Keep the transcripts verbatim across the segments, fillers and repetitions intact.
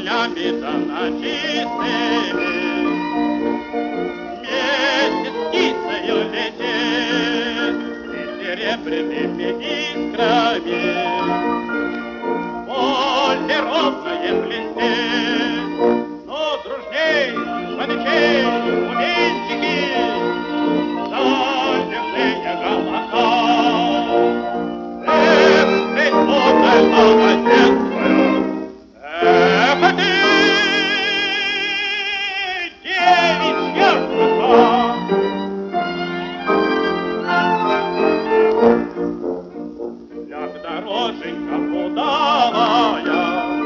полями да ночистыми. Месяц птицею летит и серебряными искрами. Поле ровное блестит, но дружней, панычей, умельчики, заливные голоса. Эх, ты, славная молодец твоя, эх, ты, девичья краса. Как дороженька удалая,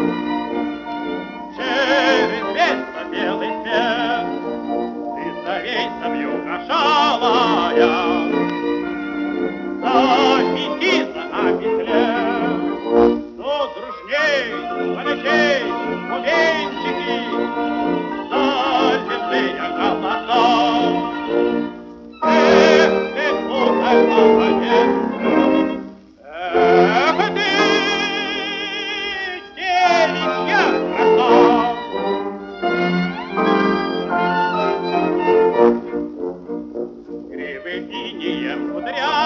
через весь белый свет, ты за рейсом югошалая, захити за обесле, но дружней, панычей, умельчики, заливные голоса. Эх, ты, слушай, молодец, эх, ты, девичья краса. Гривы инеем кудря